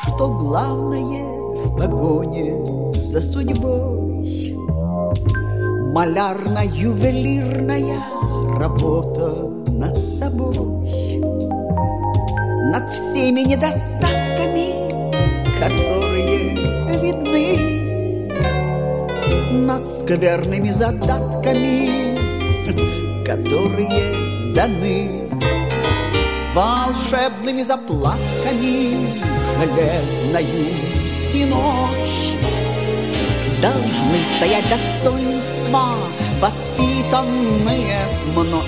что главное в погоне за судьбой. Малярно-ювелирная работа над собой, над всеми недостатками, которые видны, над скверными задатками, которые даны, волшебными заплатками, железною стеной. Должны стоять достоинства, воспитанные мной.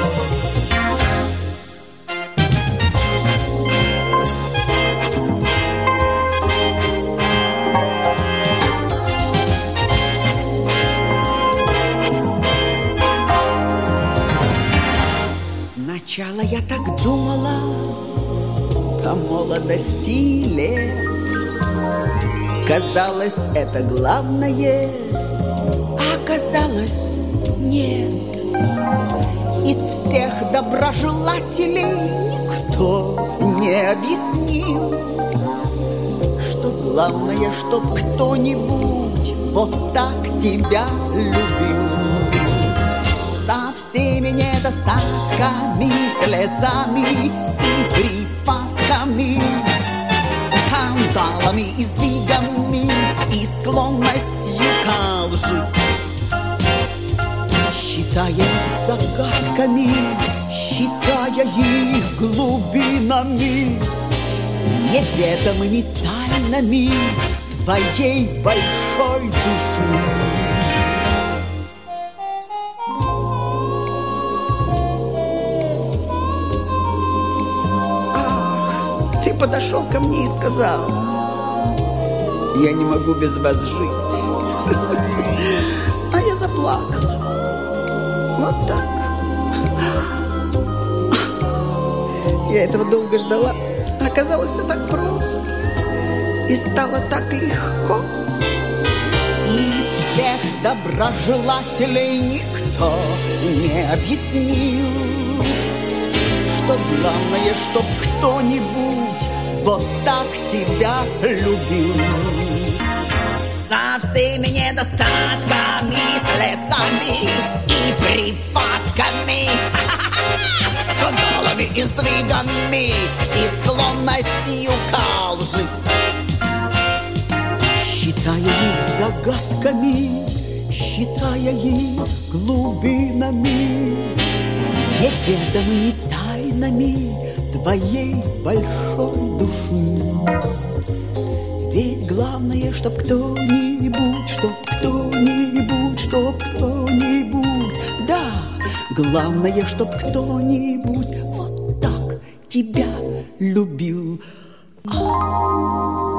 Сначала я так думала по молодости лет. Казалось, это главное, а оказалось, нет. Из всех доброжелателей никто не объяснил, что главное, чтоб кто-нибудь вот так тебя любил. Со всеми недостатками, слезами и припадками, скандалами и сдвигами и склонностью к лжи. Считая их загадками, считая их глубинами, неведомыми тайнами твоей большой души. Подошел ко мне и сказал: я не могу без вас жить. А я заплакала. Вот так. Я этого долго ждала. Оказалось, все так просто. И стало так легко. Из всех доброжелателей никто не объяснил, что главное, чтоб кто-нибудь вот так тебя любил. Со всеми недостатками, слезами и припадками, скандалами и сдвигами и склонностью к лжи. Считая их загадками, считая их глубинами, неведомыми тайнами твоей большой души. Ведь главное, чтоб кто-нибудь, да, главное, чтоб кто-нибудь вот так тебя любил.